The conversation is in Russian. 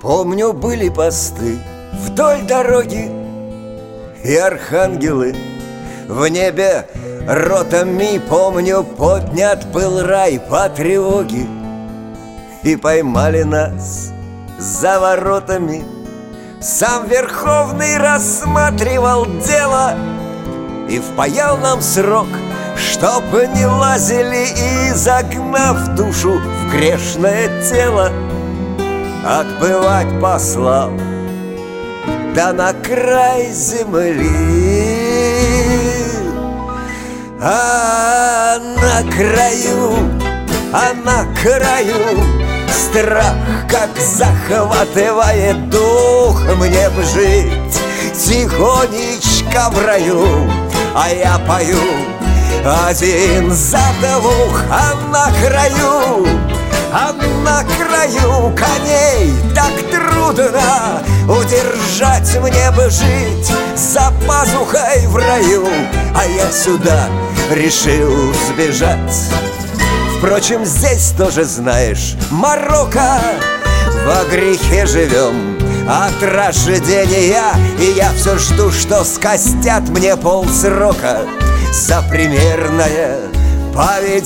Помню, были посты вдоль дороги, и архангелы в небе ротами, помню, поднят был рай по тревоге. И поймали нас за воротами. Сам Верховный рассматривал дело и впаял нам срок, чтоб не лазили, и загнав душу в грешное тело, отбывать послал, да на край земли. А на краю страх, как захватывает дух. Мне б жить тихонечко в раю, а я пою один за двух. А на краю коней так трудно удержать. Мне бы жить за пазухой в раю, а я сюда решил сбежать. Впрочем, здесь тоже, знаешь, Марокко. Во грехе живем от рождения, и я все жду, что скостят мне полсрока за примерное поведение.